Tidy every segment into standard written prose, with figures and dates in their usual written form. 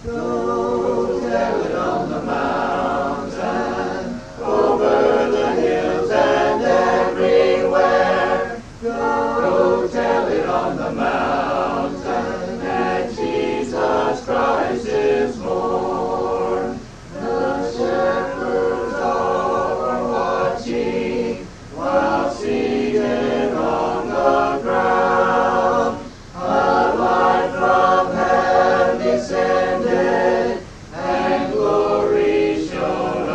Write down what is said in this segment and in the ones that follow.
Go tell it on the mountain, over the hills and everywhere. Go tell it on the mountain that Jesus Christ is born. The shepherds all are watching while seated on the ground. A light from heaven descended, and glory shone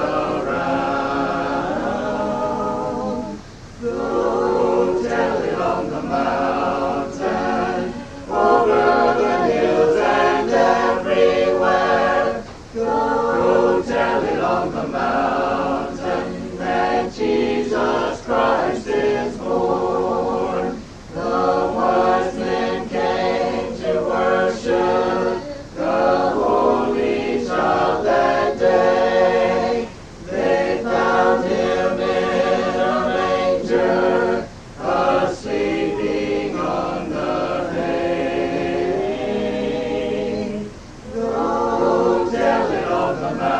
around. Go tell it on the mountain, over the hills and everywhere. Go tell it on the mountain that Jesus Christ is born. The wise men came to worship the holy child that day. They found him in a manger, sleeping on the hay. Go tell it on the mountain.